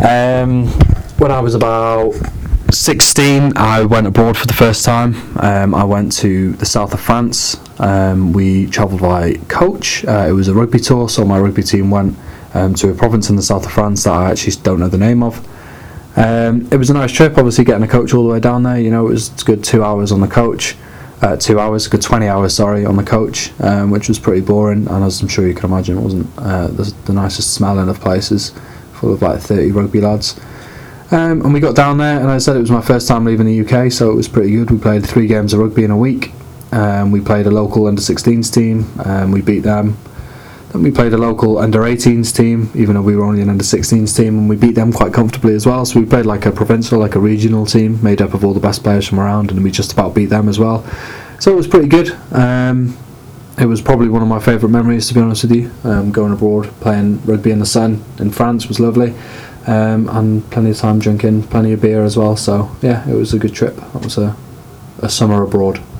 When I was about 16, I went abroad for the first time. I went to the south of France. We travelled by coach. It was a rugby tour, so my rugby team went to a province in the south of France that I actually don't know the name of. It was a nice trip, obviously getting a coach all the way down there. You know, it's a good 2 hours on the coach. 2 hours, good 20 hours, sorry, on the coach, which was pretty boring, and as I'm sure you can imagine, it wasn't the nicest smelling of places, full of like 30 rugby lads. And we got down there, and I said it was my first time leaving the UK, so it was pretty good. We played 3 games of rugby in a week. We played a local under-16s team, we beat them. Then we played a local under-18s team, even though we were only an under-16s team, and we beat them quite comfortably as well. So we played like a provincial, like a regional team, made up of all the best players from around, and we just about beat them as well. So it was pretty good. It was probably one of my favourite memories, to be honest with you. Going abroad, playing rugby in the sun in France was lovely. And plenty of time drinking, plenty of beer as well. So yeah, it was a good trip. That was a summer abroad.